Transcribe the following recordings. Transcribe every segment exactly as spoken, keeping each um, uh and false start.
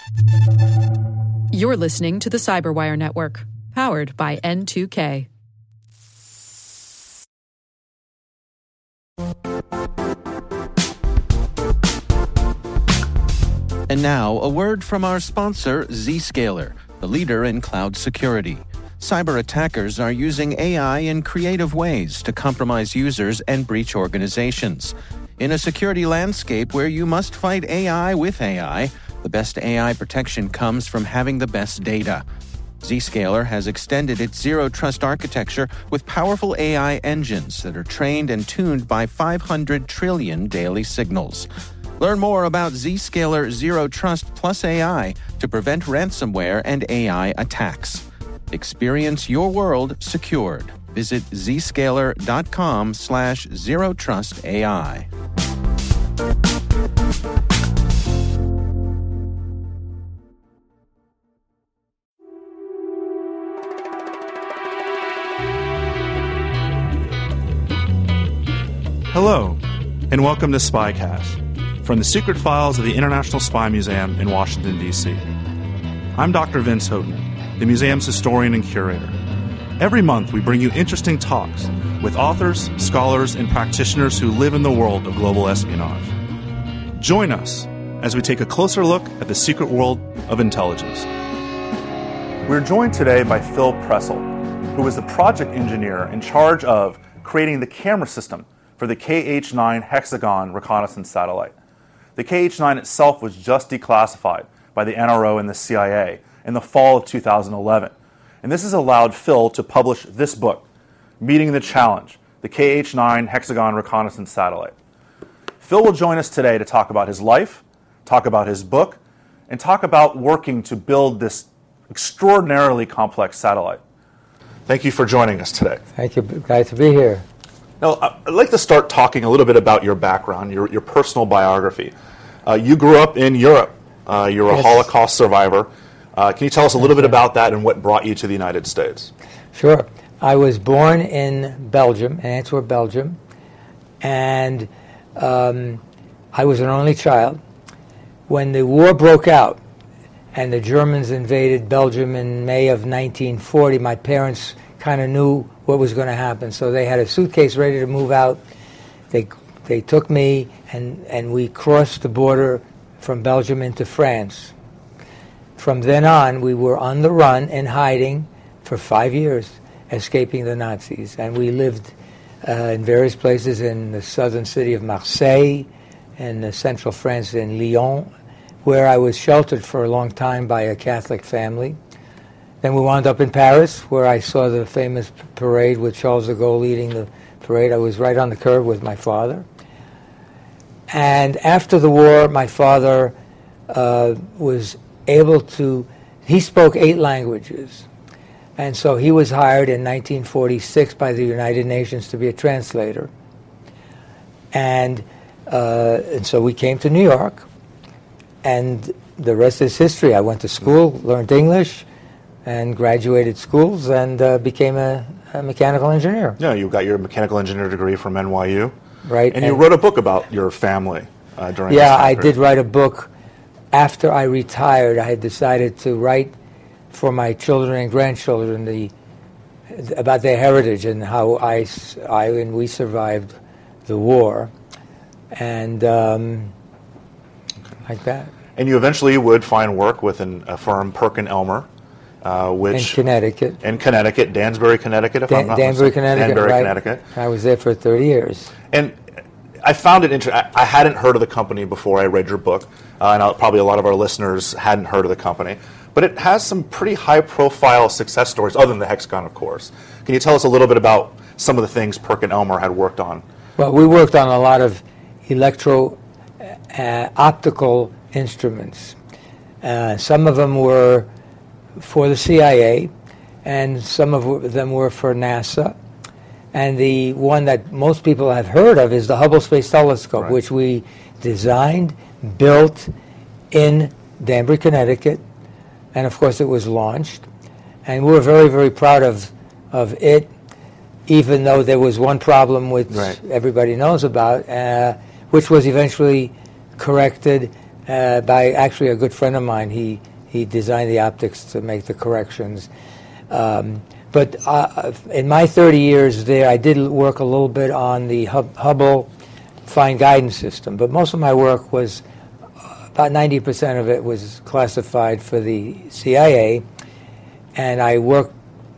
You're listening to the Cyberwire Network, powered by N two K. And now, a word from our sponsor, Zscaler, the leader in cloud security. Cyber attackers are using A I in creative ways to compromise users and breach organizations. In a security landscape where you must fight A I with A I, the best A I protection comes from having the best data. Zscaler has extended its zero-trust architecture with powerful A I engines that are trained and tuned by five hundred trillion daily signals. Learn more about Zscaler Zero Trust Plus A I to prevent ransomware and A I attacks. Experience your world secured. Visit zscaler.com slash zero trust AI. Hello, and welcome to Spycast, from the secret files of the International Spy Museum in Washington, D C I'm Doctor Vince Houghton, the museum's historian and curator. Every month, we bring you interesting talks with authors, scholars, and practitioners who live in the world of global espionage. Join us as we take a closer look at the secret world of intelligence. We're joined today by Phil Pressel, who is the project engineer in charge of creating the camera system for the K H nine Hexagon reconnaissance satellite. The K H nine itself was just declassified by the N R O and the C I A in the fall of two thousand eleven. And this has allowed Phil to publish this book, Meeting the Challenge, the K H nine Hexagon reconnaissance satellite. Phil will join us today to talk about his life, talk about his book, and talk about working to build this extraordinarily complex satellite. Thank you for joining us today. Thank you. Glad to be here. Now, I'd like to start talking a little bit about your background, your, your personal biography. Uh, you grew up in Europe. Uh, you're a Yes. Holocaust survivor. Uh, can you tell us a little bit about that and what brought you to the United States? Sure. I was born in Belgium, in Antwerp, Belgium, and um, I was an only child. When the war broke out and the Germans invaded Belgium in May of nineteen forty, my parents kind of knew what was going to happen. So they had a suitcase ready to move out. They they took me, and, and we crossed the border from Belgium into France. From then on, we were on the run and hiding for five years, escaping the Nazis. And we lived uh, in various places in the southern city of Marseille, and the central France in Lyon, where I was sheltered for a long time by a Catholic family. Then we wound up in Paris, where I saw the famous p- parade with Charles de Gaulle leading the parade. I was right on the curb with my father. And after the war, my father uh, was able to, he spoke eight languages. And so he was hired in nineteen forty-six by the United Nations to be a translator. And, uh, and so we came to New York, and the rest is history. I went to school, learned English, and graduated schools, and uh, became a, a mechanical engineer. Yeah, you got your mechanical engineer degree from N Y U. Right. And, and you wrote a book about your family uh, during Yeah, this time I period. did write a book. After I retired, I had decided to write for my children and grandchildren the about their heritage and how I, I and we survived the war, and um, like that. And you eventually would find work with an, a firm, Perkin Elmer, uh, which In Connecticut. in Connecticut, Danbury, Connecticut, if Dan- I'm not Danbury, mistaken. Connecticut. Danbury, right. Connecticut. I was there for thirty years. And I found it interesting. I hadn't heard of the company before I read your book, uh, and I'll, probably a lot of our listeners hadn't heard of the company. But it has some pretty high-profile success stories, other than the Hexagon, of course. Can you tell us a little bit about some of the things Perkin Elmer had worked on? Well, we worked on a lot of electro uh, optical instruments. Uh, some of them were for the C I A, and some of them were for NASA. And the one that most people have heard of is the Hubble Space Telescope, Right. which we designed, built in Danbury, Connecticut, and of course it was launched. And we were very, very proud of, of it, even though there was one problem which Right. everybody knows about, uh, which was eventually corrected uh, by actually a good friend of mine. He he designed the optics to make the corrections. Um, but uh, in my thirty years there, I did work a little bit on the Hub- Hubble Fine Guidance System, but most of my work was, uh, about ninety percent of it was classified for the C I A, and I worked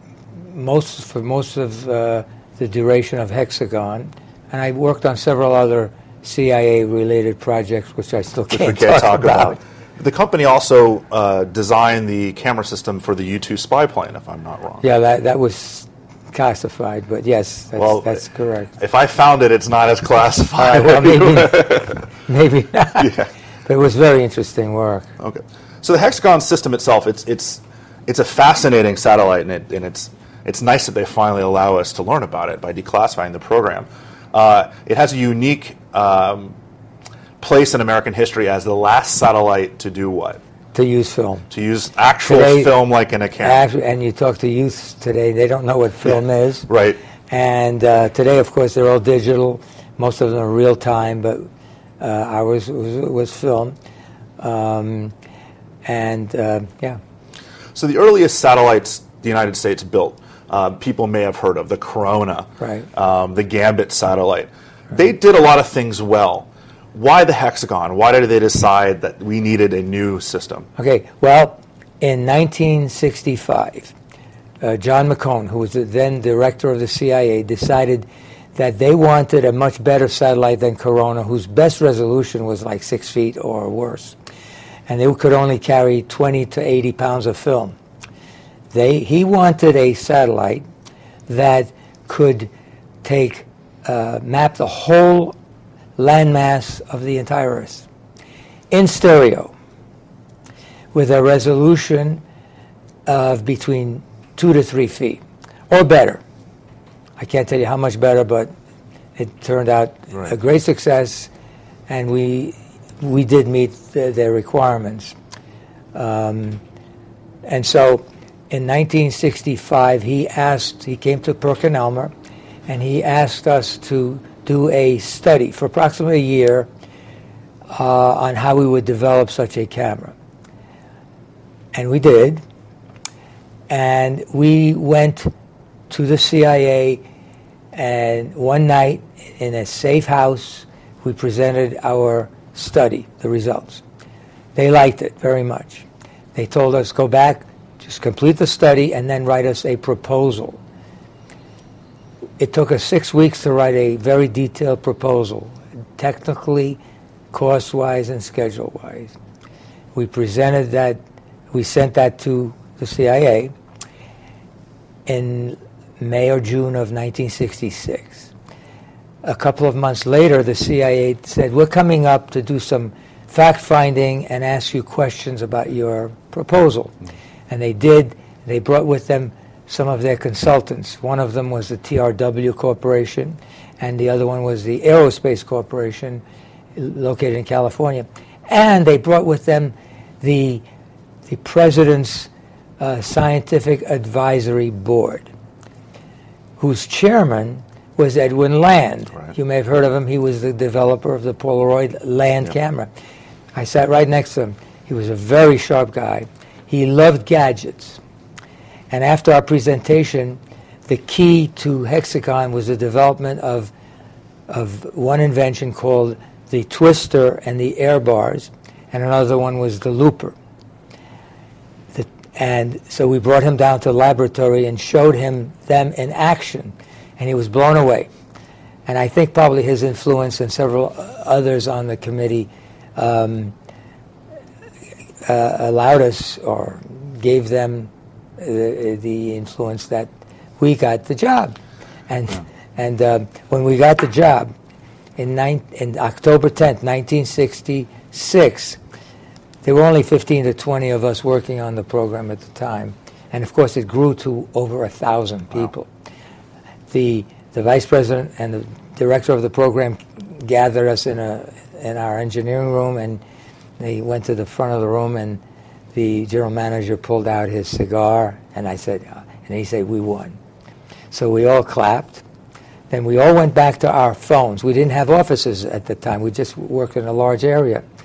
most for most of uh, the duration of Hexagon, and I worked on several other C I A-related projects, which I still can't, which we can't talk, talk about. about. The company also uh, designed the camera system for the U two spy plane, if I'm not wrong. Yeah, that that was classified, but yes, that's, well, that's correct. If I found it, it's not as classified. Uh, well, maybe, maybe not. Yeah. But it was very interesting work. Okay, so the Hexagon system itself, it's it's it's a fascinating satellite, and, it, and it's it's nice that they finally allow us to learn about it by declassifying the program. Uh, it has a unique um, place in American history as the last satellite to do what? To use film. To use actual Today, film like in a camera. Actually, and you talk to youth today, they don't know what film yeah. is. Right. And uh, today, of course, they're all digital. Most of them are real time, but uh, ours was, was film. Um, and, uh, yeah. So the earliest satellites the United States built, uh, people may have heard of, the Corona, right. um, the Gambit satellite. Right. They did a lot of things well. Why the Hexagon? Why did they decide that we needed a new system? Okay, well, in nineteen sixty-five, uh, John McCone, who was the then director of the C I A, decided that they wanted a much better satellite than Corona, whose best resolution was like six feet or worse. And they could only carry twenty to eighty pounds of film. They, he wanted a satellite that could take, uh, map the whole landmass of the entire Earth in stereo with a resolution of between two to three feet or better. I can't tell you how much better, but it turned out right. a great success, and we we did meet the, their requirements. Um, and so in nineteen sixty-five, he asked, he came to PerkinElmer, and he asked us to do a study for approximately a year uh, on how we would develop such a camera. And we did. And we went to the C I A, and one night in a safe house, we presented our study, the results. They liked it very much. They told us, go back, just complete the study, and then write us a proposal. It took us six weeks to write a very detailed proposal, technically, cost-wise, and schedule-wise. We presented that, we sent that to the C I A in May or June of nineteen sixty-six. A couple of months later, the C I A said, we're coming up to do some fact-finding and ask you questions about your proposal. And they did. They brought with them some of their consultants. One of them was the T R W Corporation, and the other one was the Aerospace Corporation, located in California. And they brought with them the, the President's uh, Scientific Advisory Board, whose chairman was Edwin Land. Right. You may have heard of him. He was the developer of the Polaroid Land yep. camera. I sat right next to him. He was a very sharp guy. He loved gadgets. And after our presentation, the key to Hexagon was the development of, of one invention called the twister and the air bars, and another one was the looper. The, and so we brought him down to the laboratory and showed him them in action, and he was blown away. And I think probably his influence and several others on the committee um, uh, allowed us or gave them the, the influence that we got the job. And yeah. and uh, when we got the job in, nine, in October tenth, nineteen sixty-six, there were only fifteen to twenty of us working on the program at the time. And of course it grew to over a thousand people. Wow. The the vice president and the director of the program gathered us in a in our engineering room, and they went to the front of the room, and the general manager pulled out his cigar, and I said, and he said, we won. So we all clapped. Then we all went back to our phones. We didn't have offices at the time. We just worked in a large area.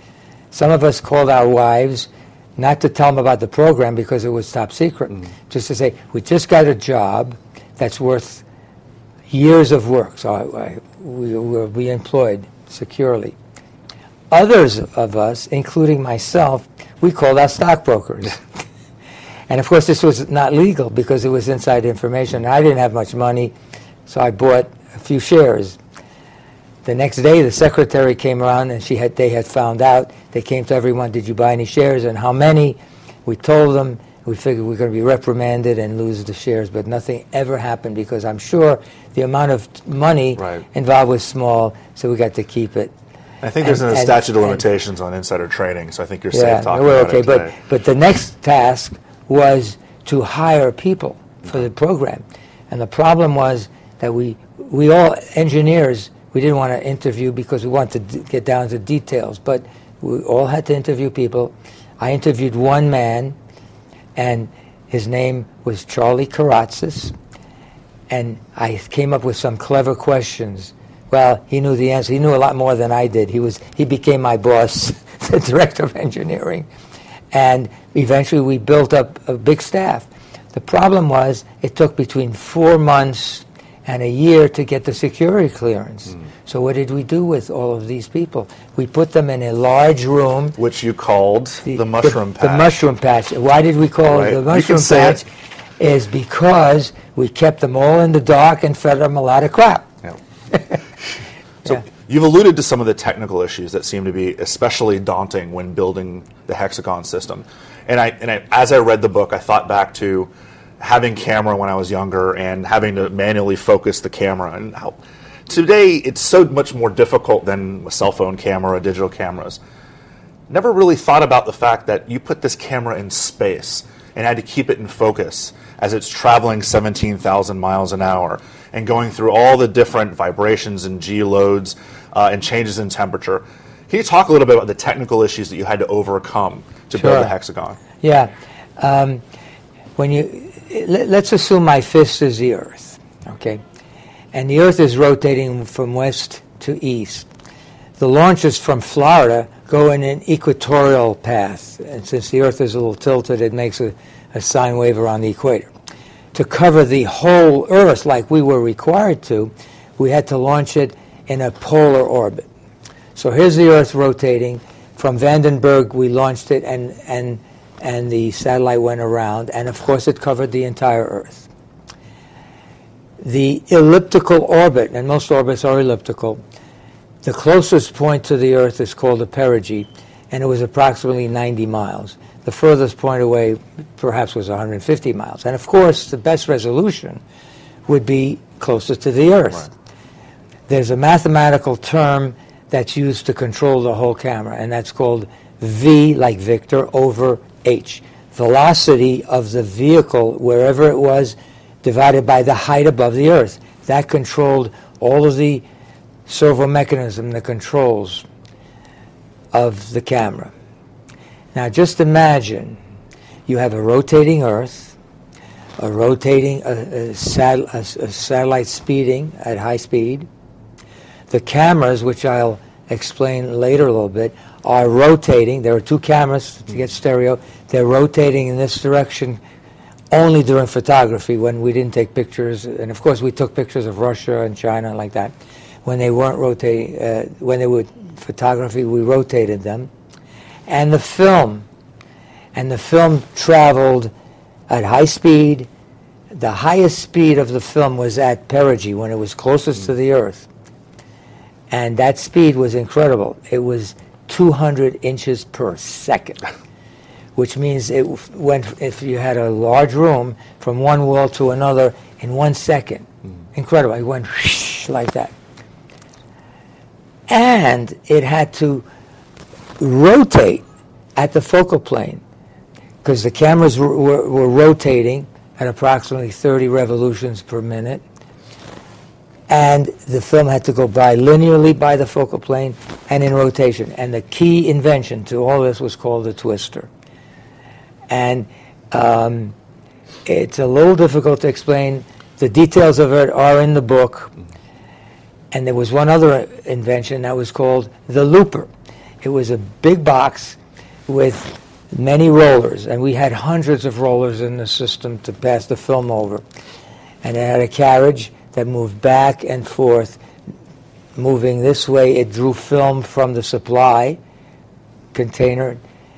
Some of us called our wives not to tell them about the program because it was top secret, mm. just to say, we just got a job that's worth years of work, so I, I, we will be employed securely. Others of us, including myself, we called our stockbrokers. And of course this was not legal because it was inside information. I didn't have much money, so I bought a few shares. The next day the secretary came around and she had they had found out. They came to everyone, did you buy any shares and how many? We told them. We figured we were going to be reprimanded and lose the shares, but nothing ever happened because I'm sure the amount of money right. involved was small, so we got to keep it. I think there's and, a statute and, of limitations on insider trading, so I think you're yeah, safe talking we're about okay, it today. But, but the next task was to hire people for the program. And the problem was that we, we all, engineers, we didn't want to interview because we wanted to d- get down to details, but we all had to interview people. I interviewed one man, and his name was Charlie Karatzis, and I came up with some clever questions. Well, he knew the answer. He knew a lot more than I did. He was he became my boss, the director of engineering, and eventually we built up a big staff. The problem was it took between four months and a year to get the security clearance. Mm. So what did we do with all of these people? We put them in a large room. Which you called the, the mushroom the, patch. The mushroom patch. Why did we call right. it the mushroom patch? It. Is because we kept them all in the dark and fed them a lot of crap. Yeah. So yeah. You've alluded to some of the technical issues that seem to be especially daunting when building the hexagon system. And I, and I, as I read the book, I thought back to having camera when I was younger and having to manually focus the camera. And how today it's so much more difficult than a cell phone camera or digital cameras. Never really thought about the fact that you put this camera in space and had to keep it in focus as it's traveling seventeen thousand miles an hour and going through all the different vibrations and G loads uh, and changes in temperature. Can you talk a little bit about the technical issues that you had to overcome to sure. build the hexagon? Yeah. Um, when you let, let's assume my fist is the Earth, okay, and the Earth is rotating from west to east. The launches from Florida go in an equatorial path, and since the Earth is a little tilted, it makes a, a sine wave around the equator. To cover the whole Earth like we were required to, we had to launch it in a polar orbit. So here's the Earth rotating. From Vandenberg, we launched it, and, and, and the satellite went around, and of course it covered the entire Earth. The elliptical orbit, and most orbits are elliptical, the closest point to the Earth is called the perigee, and it was approximately ninety miles. The furthest point away perhaps was one hundred fifty miles. And of course, the best resolution would be closest to the Earth. Right. There's a mathematical term that's used to control the whole camera, and that's called V, like Victor, over H. Velocity of the vehicle, wherever it was, divided by the height above the Earth. That controlled all of the servo mechanism, the controls of the camera. Now just imagine you have a rotating Earth, a rotating a, a, sat, a, a satellite speeding at high speed. The cameras, which I'll explain later a little bit, are rotating. There are two cameras to get stereo. They're rotating in this direction only during photography when we didn't take pictures. And of course we took pictures of Russia and China like that. When they weren't rotating, uh, when they were photography, we rotated them. And the film, and the film traveled at high speed. The highest speed of the film was at perigee, when it was closest mm. to the Earth. And that speed was incredible. It was two hundred inches per second, which means it went, if you had a large room, from one wall to another in one second. Mm. Incredible. It went whoosh, like that. And it had to rotate at the focal plane because the cameras were, were, were rotating at approximately thirty revolutions per minute, and the film had to go by linearly by the focal plane and in rotation. And the key invention to all this was called the twister. And um, it's a little difficult to explain. The details of it are in the book. And there was one other invention that was called the looper. It was a big box with many rollers, and we had hundreds of rollers in the system to pass the film over. And it had a carriage that moved back and forth. Moving this way, it drew film from the supply container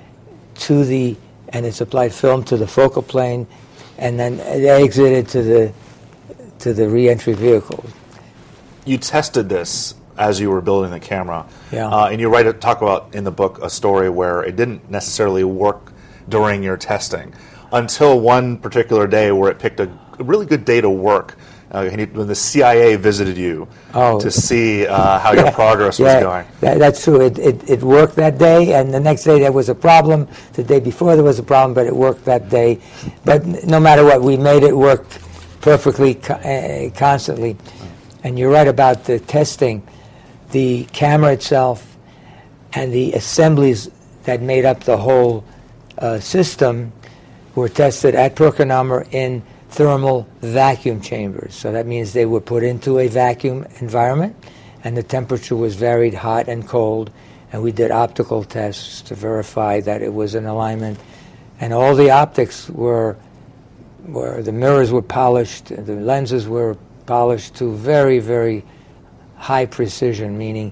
to the, and it supplied film to the focal plane, and then it exited to the to the re-entry vehicle. You tested this as you were building the camera, yeah. uh, and you write talk about in the book a story where it didn't necessarily work during your testing until one particular day where it picked a, a really good day to work. Uh, when the C I A visited you oh. to see uh, how your progress yeah, was going. That, that's true. It, it, it worked that day, and the next day there was a problem. The day before there was a problem, but it worked that day. But no matter what, we made it work perfectly co- uh, constantly. And you're right about the testing. The camera itself and the assemblies that made up the whole uh, system were tested at PerkinElmer in thermal vacuum chambers. So that means they were put into a vacuum environment, and the temperature was varied hot and cold, and we did optical tests to verify that it was in alignment. And all the optics were, were the mirrors were polished, the lenses were polished to very, very high precision, meaning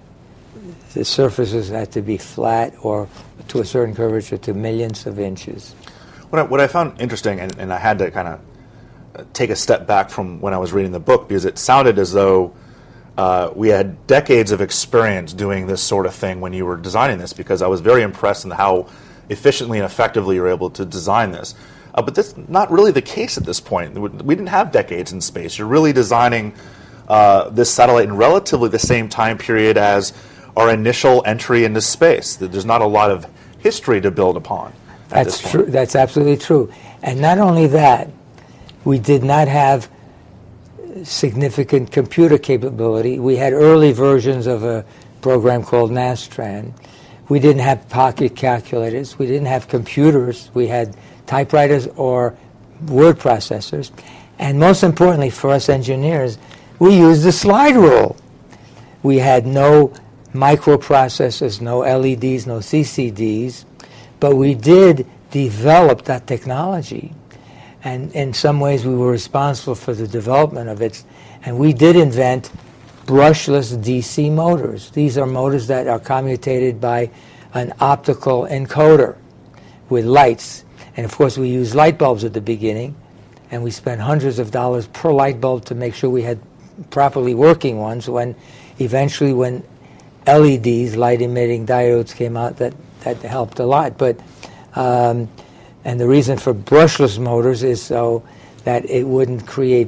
the surfaces had to be flat or to a certain curvature to millions of inches. What I, what I found interesting, and, and I had to kind of take a step back from when I was reading the book, because it sounded as though uh, we had decades of experience doing this sort of thing when you were designing this, because I was very impressed in how efficiently and effectively you were able to design this. Uh, but that's not really the case at this point. We didn't have decades in space. You're really designing uh, this satellite in relatively the same time period as our initial entry into space. There's not a lot of history to build upon. That's true. That's absolutely true. And not only that, we did not have significant computer capability. We had early versions of a program called Nastran. We didn't have pocket calculators. We didn't have computers. We had typewriters or word processors. And most importantly for us engineers, we used the slide rule. We had no microprocessors, no L E Ds, no C C Ds, but we did develop that technology. And in some ways we were responsible for the development of it. And we did invent brushless D C motors. These are motors that are commutated by an optical encoder with lights. And of course we used light bulbs at the beginning, and we spent hundreds of dollars per light bulb to make sure we had properly working ones. When eventually when L E Ds, light-emitting diodes, came out, that, that helped a lot. But um, and the reason for brushless motors is so that it wouldn't create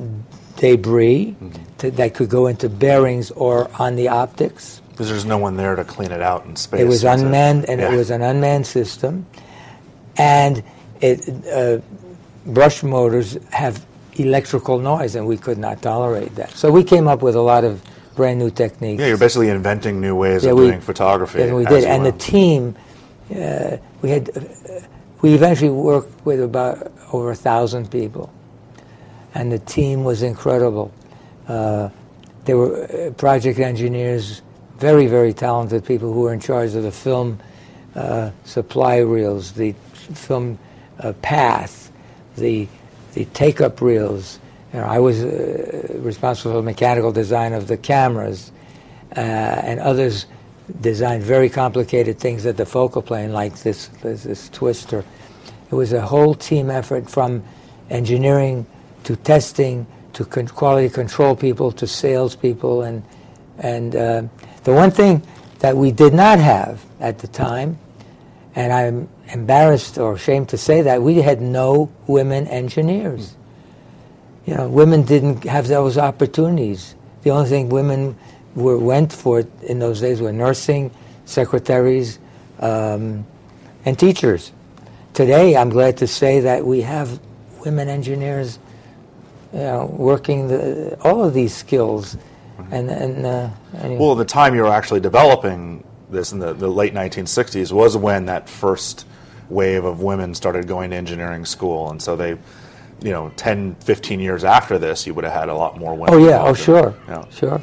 debris mm-hmm. to, that could go into bearings or on the optics. Because there's no one there to clean it out in space. It was unmanned, it? and yeah. it was an unmanned system. And it, uh, brush motors have electrical noise, and we could not tolerate that. So we came up with a lot of brand new techniques. Yeah, you're basically inventing new ways yeah, of we, doing photography. Yeah, we did. And went. the team, uh, we had, uh, we eventually worked with about over a thousand people, and the team was incredible. Uh, there were uh, project engineers, very, very talented people who were in charge of the film uh, supply reels, the film uh, path, the the take-up reels. You know, I was uh, responsible for the mechanical design of the cameras, uh, and others designed very complicated things at the focal plane, like this, this this twister. It was a whole team effort, from engineering to testing to con- quality control people to salespeople, and and uh, the one thing that we did not have at the time, and I'm embarrassed or ashamed to say that, we had no women engineers. You know, women didn't have those opportunities. The only thing women were went for in those days were nursing, secretaries, um, and teachers. Today, I'm glad to say that we have women engineers, you know, working the, all of these skills. And, and uh, anyway. Well, the time you were actually developing this in the, the late nineteen sixties was when that first wave of women started going to engineering school, and so they, you know, ten, fifteen years after this, you would have had a lot more women. Oh yeah, involved oh sure, in, you know. sure.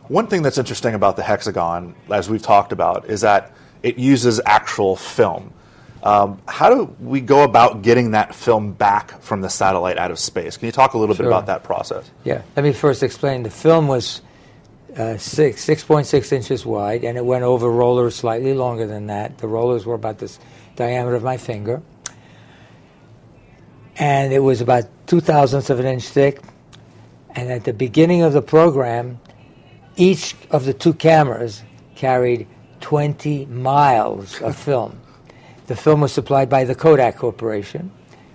One thing that's interesting about the Hexagon, as we've talked about, is that it uses actual film. Um, how do we go about getting that film back from the satellite out of space? Can you talk a little Sure. bit about that process? Yeah, let me first explain. The film was uh, six, 6.6 inches wide, and it went over rollers slightly longer than that. The rollers were about the diameter of my finger. And it was about two thousandths of an inch thick. And at the beginning of the program, each of the two cameras carried twenty miles of film. The film was supplied by the Kodak Corporation.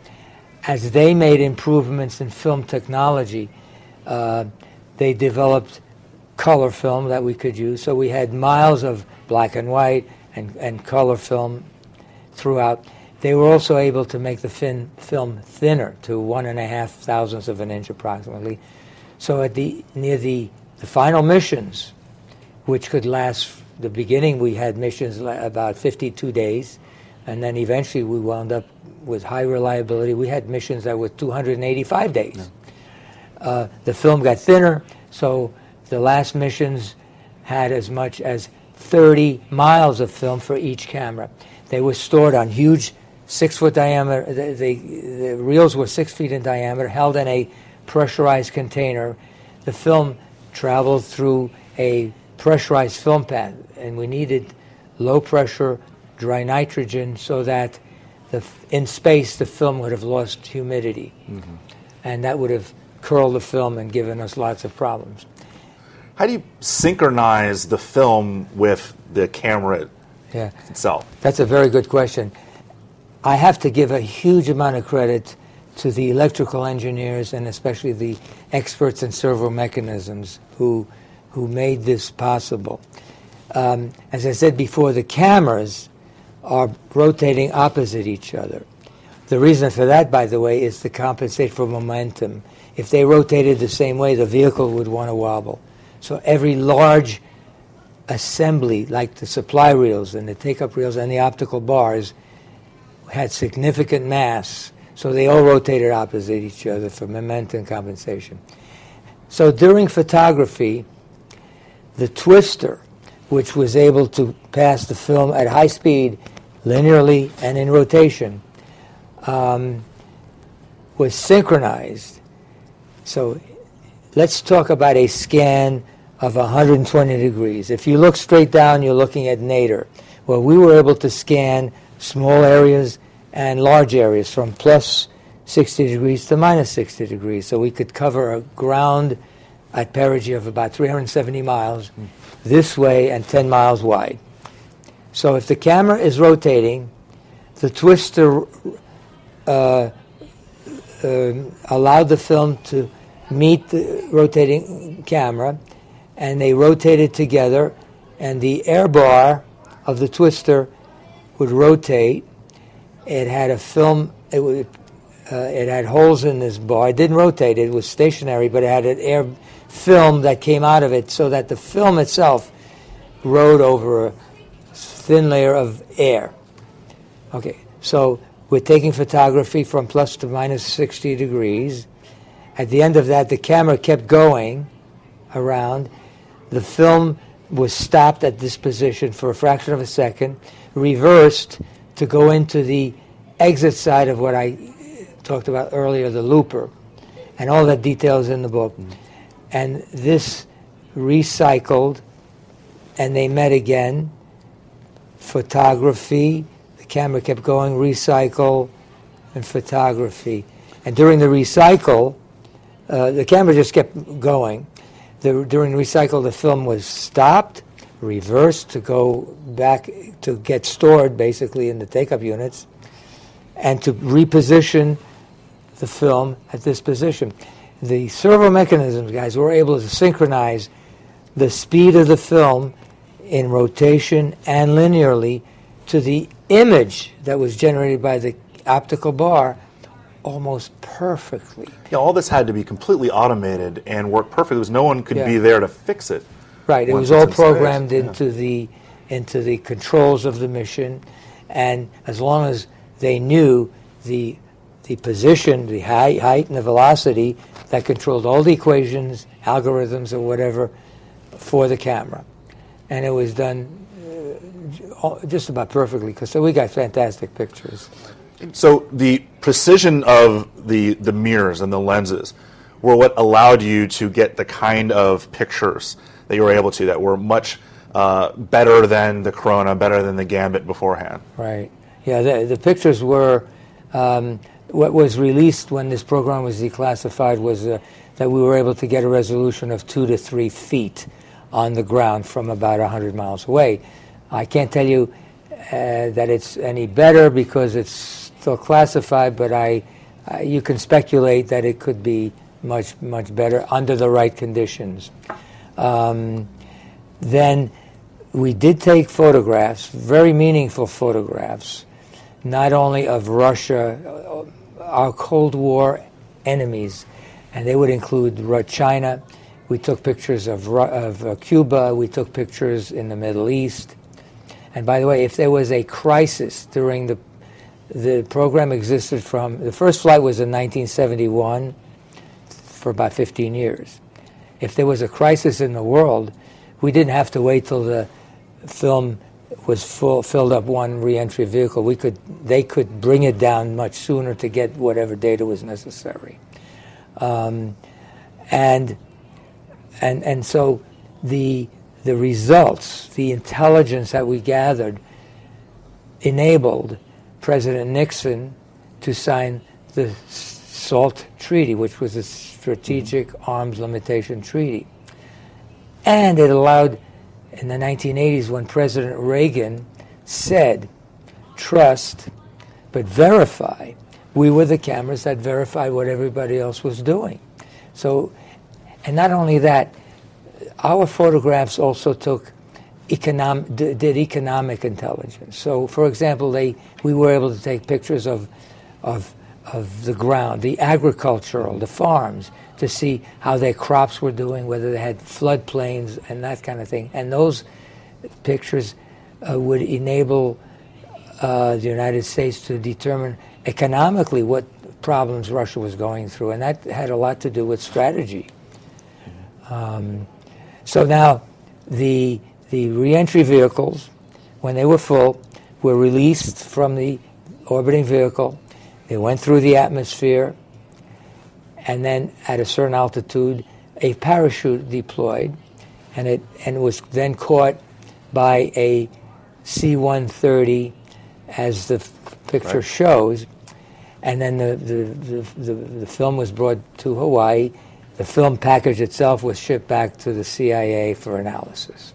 As they made improvements in film technology, uh, they developed color film that we could use. So we had miles of black and white and, and color film throughout. They were also able to make the fin, film thinner to one and a half thousandths of an inch approximately. So at the near the, the final missions, which could last, the beginning we had missions about fifty-two days, and then eventually we wound up with high reliability. We had missions that were two hundred eighty-five days. Yeah. Uh, the film got thinner, so the last missions had as much as thirty miles of film for each camera. They were stored on huge six-foot diameter. The, the, the reels were six feet in diameter, held in a pressurized container. The film traveled through a pressurized film pad, and we needed low-pressure dry nitrogen so that the, in space the film would have lost humidity. Mm-hmm. And that would have curled the film and given us lots of problems. How do you synchronize the film with the camera yeah. itself? That's a very good question. I have to give a huge amount of credit to the electrical engineers and especially the experts in servo mechanisms who who made this possible. Um, as I said before, the cameras are rotating opposite each other. The reason for that, by the way, is to compensate for momentum. If they rotated the same way, the vehicle would want to wobble. So every large assembly, like the supply reels and the take-up reels and the optical bars, had significant mass, so they all rotated opposite each other for momentum compensation. So during photography, the twister, which was able to pass the film at high speed, linearly and in rotation, um, was synchronized. So let's talk about a scan of one hundred twenty degrees. If you look straight down, you're looking at nadir. Well, we were able to scan small areas and large areas from plus sixty degrees to minus sixty degrees. So we could cover a ground at perigee of about three hundred seventy miles mm. this way and ten miles wide. So if the camera is rotating, the twister uh, uh, allowed the film to meet the rotating camera, and they rotated together, and the air bar of the twister would rotate. It had a film, it, would, uh, it had holes in this bar. It didn't rotate, it was stationary, but it had an air film that came out of it so that the film itself rode over a thin layer of air. Okay, so we're taking photography from plus to minus sixty degrees. At the end of that, the camera kept going around. The film was stopped at this position for a fraction of a second, reversed to go into the exit side of what I talked about earlier, the looper. And all that detail is in the book. Mm-hmm. And this recycled, and they met again. Photography, the camera kept going, recycle, and photography. And during the recycle, uh, the camera just kept going. The, during recycle, the film was stopped, reversed to go back to get stored, basically, in the take-up units, and to reposition the film at this position. The servo mechanisms guys were able to synchronize the speed of the film in rotation and linearly to the image that was generated by the optical bar almost perfectly. Yeah, all this had to be completely automated and work perfectly because no one could yeah. be there to fix it. Right, it was all programmed into yeah. the into the controls of the mission, and as long as they knew the the position, the height, height and the velocity, that controlled all the equations, algorithms, or whatever for the camera. And it was done uh, just about perfectly, because so we got fantastic pictures. So the precision of the, the mirrors and the lenses were what allowed you to get the kind of pictures that you were able to that were much uh, better than the Corona, better than the Gambit beforehand. Right. Yeah, the, the pictures were, um, what was released when this program was declassified was uh, that we were able to get a resolution of two to three feet on the ground from about one hundred miles away. I can't tell you uh, that it's any better because it's still classified, but I, uh, you can speculate that it could be much, much better under the right conditions. Um, then we did take photographs, very meaningful photographs, not only of Russia, our Cold War enemies, and they would include China. We took pictures of, of uh, Cuba. We took pictures in the Middle East. And by the way, if there was a crisis during the the program existed from the first flight was in nineteen seventy-one for about fifteen years. If there was a crisis in the world, we didn't have to wait till the film was full, filled up one reentry vehicle. We could they could bring it down much sooner to get whatever data was necessary. Um, and and and so the the results, the intelligence that we gathered, enabled President Nixon to sign the SALT Treaty, which was a strategic mm-hmm. arms limitation treaty. And it allowed, in the nineteen eighties, when President Reagan said, trust, but verify, we were the cameras that verified what everybody else was doing. So, and not only that, our photographs also took economic, did economic intelligence. So, for example, they we were able to take pictures of, of, of the ground, the agricultural, the farms, to see how their crops were doing, whether they had floodplains and that kind of thing. And those pictures uh, would enable uh, the United States to determine economically what problems Russia was going through, and that had a lot to do with strategy. Um, so now the the reentry vehicles, when they were full, were released from the orbiting vehicle. They went through the atmosphere, and then at a certain altitude, a parachute deployed, and it and it was then caught by a C one thirty, as the f- picture right. shows, and then the the, the the the film was brought to Hawaii. The film package itself was shipped back to the C I A for analysis.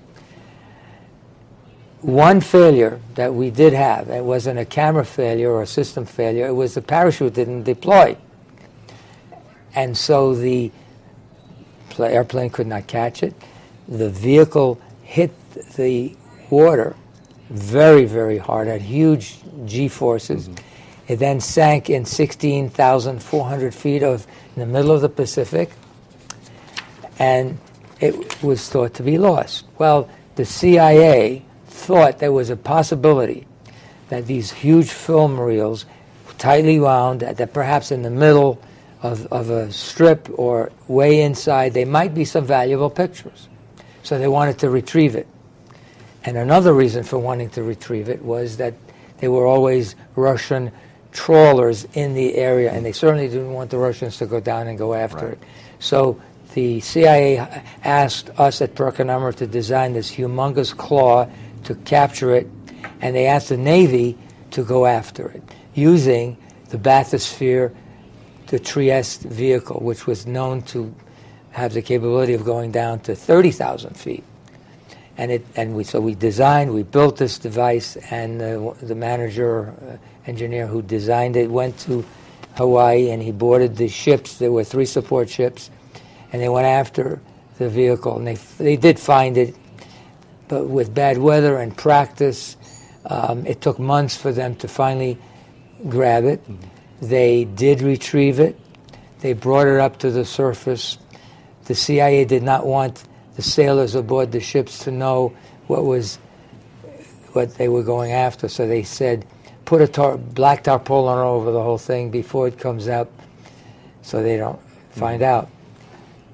One failure that we did have, it wasn't a camera failure or a system failure, it was the parachute didn't deploy. And so the airplane could not catch it. The vehicle hit the water very, very hard, had huge G-forces. Mm-hmm. It then sank in sixteen thousand four hundred feet of in the middle of the Pacific, and it was thought to be lost. Well, the C I A thought there was a possibility that these huge film reels, tightly wound, that, that perhaps in the middle of, of a strip or way inside, there might be some valuable pictures. So they wanted to retrieve it. And another reason for wanting to retrieve it was that there were always Russian trawlers in the area, and they certainly didn't want the Russians to go down and go after right. it. So the C I A asked us at PerkinElmer to design this humongous claw to capture it, and they asked the Navy to go after it using the bathysphere, the Trieste vehicle, which was known to have the capability of going down to thirty thousand feet. And it and we so we designed, we built this device, and uh, the manager, uh, engineer who designed it went to Hawaii, and he boarded the ships. There were three support ships, and they went after the vehicle, and they they did find it, but with bad weather and practice, um, it took months for them to finally grab it. Mm-hmm. They did retrieve it. They brought it up to the surface. The C I A did not want the sailors aboard the ships to know what was what they were going after, so they said, put a tar- black tarpaulin over the whole thing before it comes out so they don't find mm-hmm. out.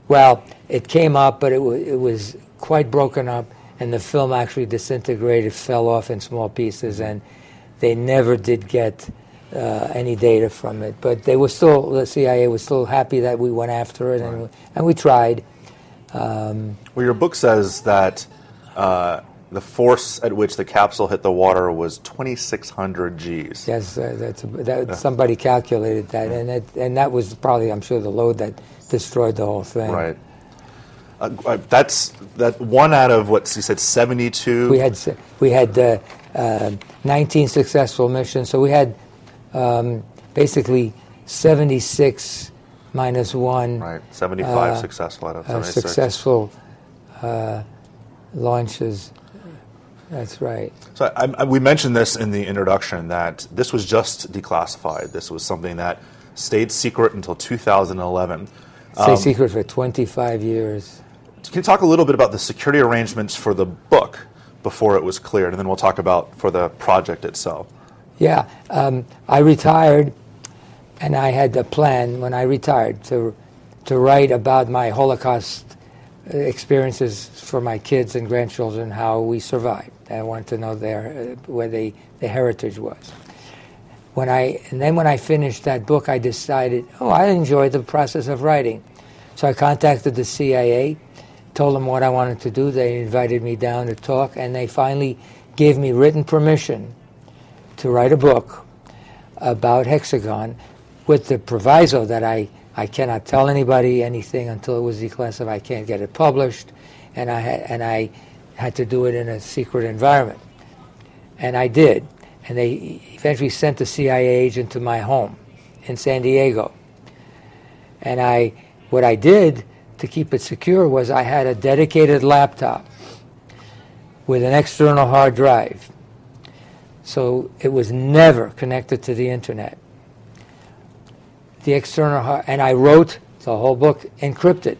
Well, it came up, but it, w- it was quite broken up, and the film actually disintegrated, fell off in small pieces, and they never did get uh, any data from it. But they were still, the C I A was still happy that we went after it, and, Right. and we tried. Um, Well, your book says that uh, the force at which the capsule hit the water was twenty-six hundred Gs. yes, uh, that's, that, somebody calculated that, and it, and that was probably, I'm sure, the load that destroyed the whole thing. Right. Uh, uh, that's that one out of what you said, seventy-two. We had se- we had uh, uh, nineteen successful missions, so we had um, basically seventy-six minus one Right, seventy-five uh, successful out of uh, seventy-six. successful uh, launches. That's right. So I, I, we mentioned this in the introduction that this was just declassified. This was something that stayed secret until two thousand eleven. Stay Um, secret for twenty-five years. Can you talk a little bit about the security arrangements for the book before it was cleared, and then we'll talk about for the project itself. Yeah, um, I retired, and I had a plan when I retired to to write about my Holocaust experiences for my kids and grandchildren, how we survived. I wanted to know their uh, where they the heritage was. When I and then when I finished that book, I decided, oh, I enjoyed the process of writing, so I contacted the C I A, told them what I wanted to do. They invited me down to talk, and they finally gave me written permission to write a book about Hexagon, with the proviso that I, I cannot tell anybody anything until it was declassified. I can't get it published, and I had, and I had to do it in a secret environment, and I did. And they eventually sent the C I A agent to my home in San Diego. And I, what I did to keep it secure was I had a dedicated laptop with an external hard drive. So it was never connected to the internet. The external hard, and I wrote the whole book encrypted.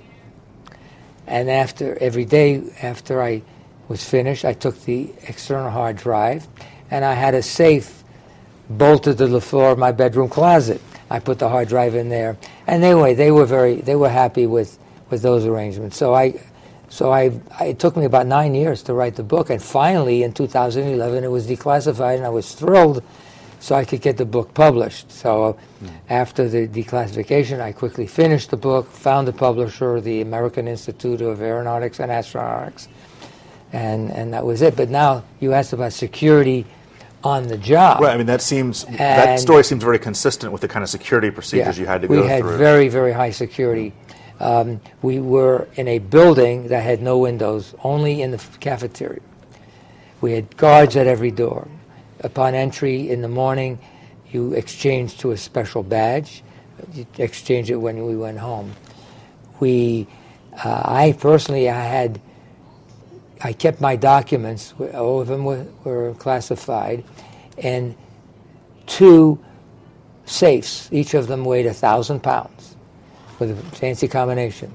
And after every day after I was finished, I took the external hard drive, and I had a safe bolted to the floor of my bedroom closet. I put the hard drive in there, and anyway, they were very they were happy with, with those arrangements. So I. So I, I, it took me about nine years to write the book, and finally in two thousand eleven it was declassified, and I was thrilled so I could get the book published. So mm. after the declassification, I quickly finished the book, found the publisher, the American Institute of Aeronautics and Astronautics, and, and that was it. But now you asked about security on the job. Right, I mean, that seems, and that story seems very consistent with the kind of security procedures yeah, you had to we go had through. very, very high security. Um, we were in a building that had no windows, only in the cafeteria. We had guards at every door. Upon entry in the morning, you exchanged to a special badge. You exchanged it when we went home. We, uh, I personally, I had, I kept my documents, all of them were, were classified, and two safes. Each of them weighed a thousand pounds. With a fancy combination.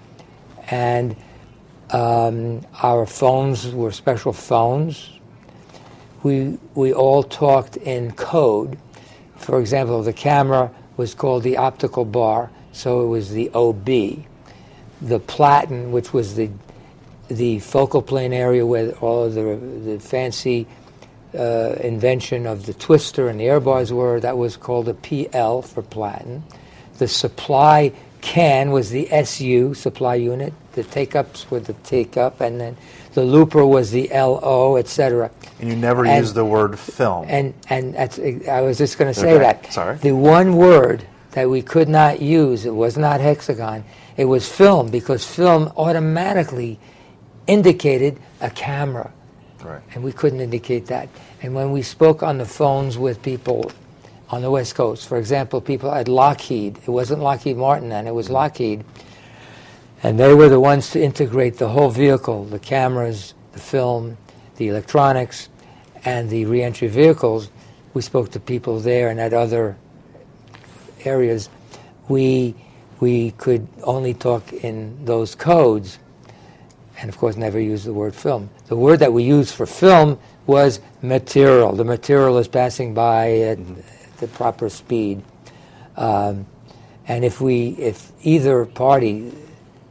And um, our phones were special phones. We, we all talked in code. For example, the camera was called the optical bar, so it was the O B. The platen, which was the, the focal plane area where all of the, the fancy uh, invention of the twister and the air bars were, that was called a P L for platen. The supply can was the S U, supply unit. The take-ups were the take-up, and then the looper was the L O, et cetera. And you never and, used the word film. And and that's, I was just going to say okay. that. Sorry. The one word that we could not use, it was not hexagon, it was film, because film automatically indicated a camera. Right. And we couldn't indicate that. And when we spoke on the phones with people on the West Coast, for example, people at Lockheed, it wasn't Lockheed Martin then, it was Lockheed, and they were the ones to integrate the whole vehicle, the cameras, the film, the electronics, and the reentry vehicles. We spoke to people there and at other areas. We, we could only talk in those codes, and of course never use the word film. The word that we used for film was material. The material is passing by at mm-hmm. the proper speed. Um, and if we, if either party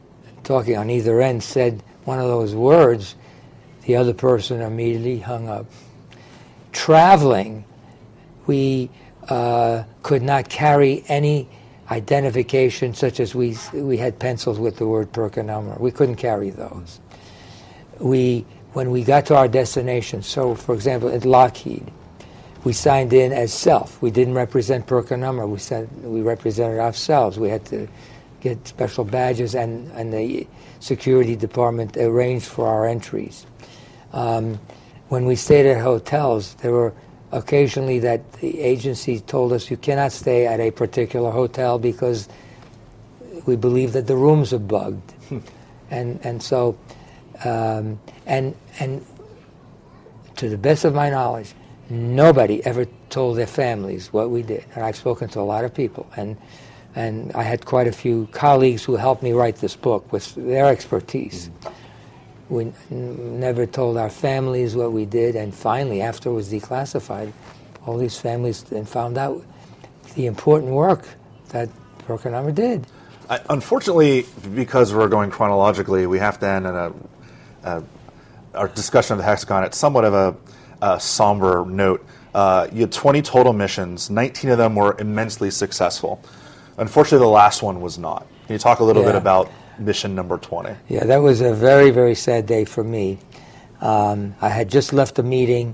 talking on either end said one of those words, the other person immediately hung up. Traveling, we uh, could not carry any identification, such as we we had pencils with the word PerkinElmer. We couldn't carry those. We, when we got to our destination, so for example at Lockheed, we signed in as self. We didn't represent PerkinElmer. We said we represented ourselves. We had to get special badges, and, and the security department arranged for our entries. Um, when we stayed at hotels, there were occasionally that the agency told us you cannot stay at a particular hotel because we believe that the rooms are bugged. and and so, um, and and to the best of my knowledge, nobody ever told their families what we did. And I've spoken to a lot of people, and and I had quite a few colleagues who helped me write this book with their expertise. Mm-hmm. We n- never told our families what we did, and finally, after it was declassified, all these families then found out the important work that PerkinElmer did. I, unfortunately, because we're going chronologically, we have to end in a, a our discussion of the hexagon at somewhat of a, a somber note. Uh, you had twenty total missions. nineteen of them were immensely successful. Unfortunately, the last one was not. Can you talk a little Yeah. bit about mission number twenty? Yeah, that was a very, very sad day for me. Um, I had just left a meeting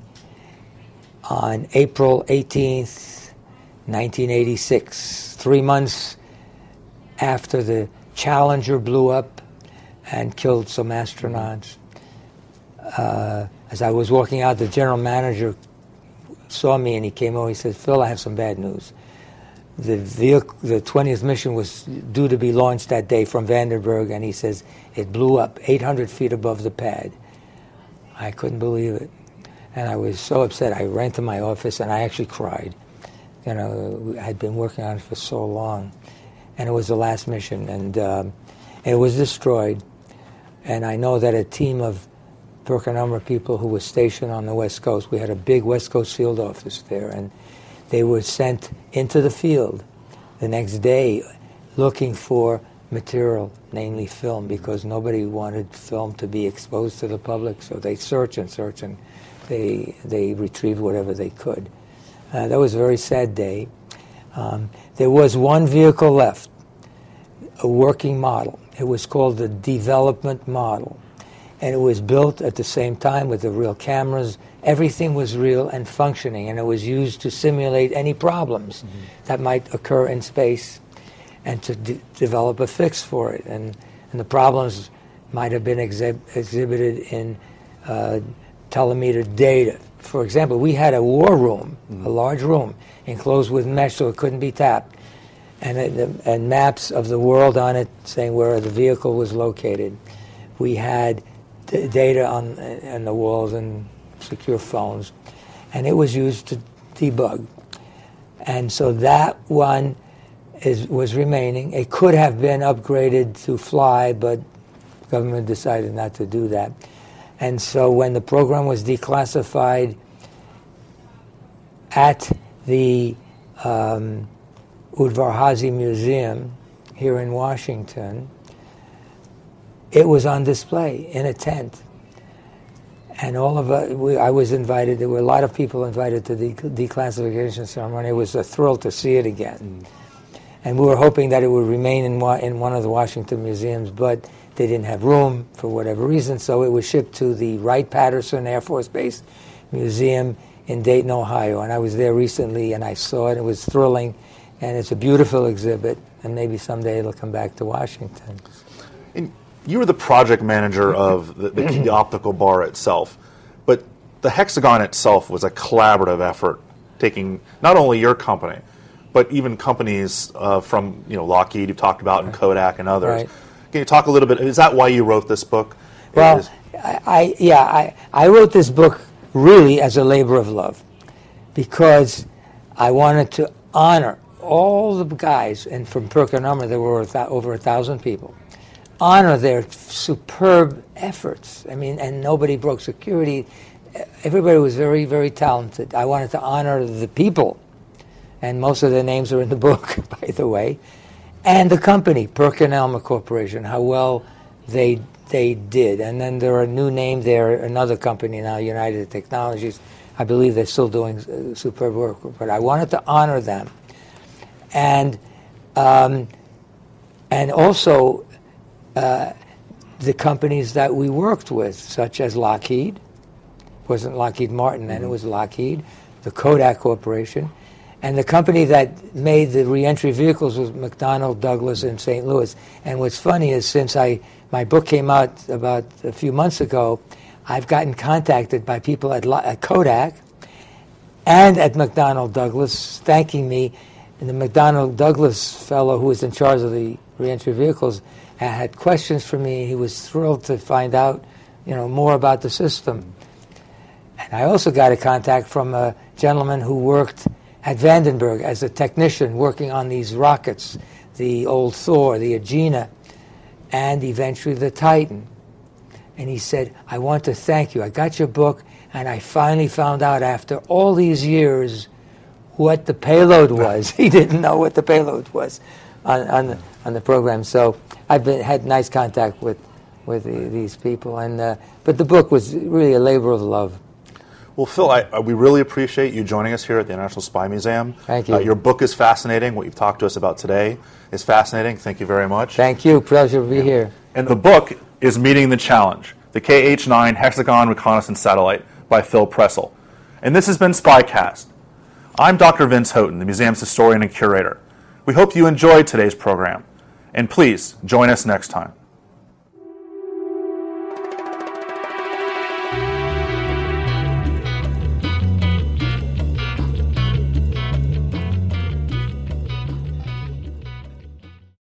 on April eighteenth, nineteen eighty-six, three months after the Challenger blew up and killed some astronauts. Uh, as I was walking out, the general manager saw me and he came over. He said, "Phil, I have some bad news. The vehicle, the twentieth mission was due to be launched that day from Vandenberg," and he says, "It blew up eight hundred feet above the pad." I couldn't believe it. And I was so upset. I ran to my office and I actually cried. You know, I had been working on it for so long. And it was the last mission. And um, it was destroyed. And I know that a team of PerkinElmer people who was stationed on the West Coast, we had a big West Coast field office there, and they were sent into the field the next day looking for material, namely film, because nobody wanted film to be exposed to the public. So they search and search, and they they retrieved whatever they could. Uh, that was a very sad day. Um, there was one vehicle left, a working model. It was called the development model. And it was built at the same time with the real cameras. Everything was real and functioning, and it was used to simulate any problems mm-hmm. that might occur in space and to de- develop a fix for it. And, and the problems might have been exhib- exhibited in uh, telemeter data. For example, we had a war room, mm-hmm. a large room, enclosed with mesh so it couldn't be tapped, and, uh, and maps of the world on it saying where the vehicle was located. We had d- data on, on the walls and secure phones, and it was used to debug. And so that one is was remaining. It could have been upgraded to fly, but the government decided not to do that. And so when the program was declassified at the um, Udvar-Hazy Museum here in Washington, it was on display in a tent. And all of us, we, I was invited, there were a lot of people invited to the declassification ceremony. It was a thrill to see it again. Mm. And we were hoping that it would remain in, wa- in one of the Washington museums, but they didn't have room for whatever reason, so it was shipped to the Wright-Patterson Air Force Base Museum in Dayton, Ohio. And I was there recently, and I saw it. It was thrilling, and it's a beautiful exhibit, and maybe someday it'll come back to Washington. And you were the project manager of the, the, the optical bar itself, but the hexagon itself was a collaborative effort, taking not only your company, but even companies uh, from you know Lockheed you've talked about, and Kodak and others. Right. Can you talk a little bit? Is that why you wrote this book? Well, is, I, I yeah, I, I wrote this book really as a labor of love, because I wanted to honor all the guys, and from PerkinElmer there were a th- over a thousand people, honor their superb efforts. I mean, and nobody broke security. Everybody was very, very talented. I wanted to honor the people, and most of their names are in the book, by the way, and the company, PerkinElmer Corporation, how well they they did. And then there are a new name there, another company now, United Technologies. I believe they're still doing uh, superb work, but I wanted to honor them. And um, and also uh, the companies that we worked with, such as Lockheed. It wasn't Lockheed Martin then, it was Lockheed, the Kodak Corporation. And the company that made the reentry vehicles was McDonnell Douglas in Saint Louis. And what's funny is since I my book came out about a few months ago, I've gotten contacted by people at, at Kodak and at McDonnell Douglas thanking me. And the McDonnell Douglas fellow who was in charge of the reentry vehicles had questions for me. He was thrilled to find out, you know, more about the system. And I also got a contact from a gentleman who worked at Vandenberg as a technician working on these rockets, the old Thor, the Agena, and eventually the Titan. And he said, I want to thank you. I got your book, and I finally found out after all these years what the payload was. He didn't know what the payload was on, on, the, on the program. So I've been, had nice contact with, with the, these people. And uh, but the book was really a labor of love. Well, Phil, I, we really appreciate you joining us here at the International Spy Museum. Thank you. Uh, your book is fascinating. What you've talked to us about today is fascinating. Thank you very much. Thank you. Pleasure to be here. And the book is Meeting the Challenge, the K H nine Hexagon Reconnaissance Satellite by Phil Pressel. And this has been SpyCast. I'm Doctor Vince Houghton, the museum's historian and curator. We hope you enjoyed today's program. And please join us next time.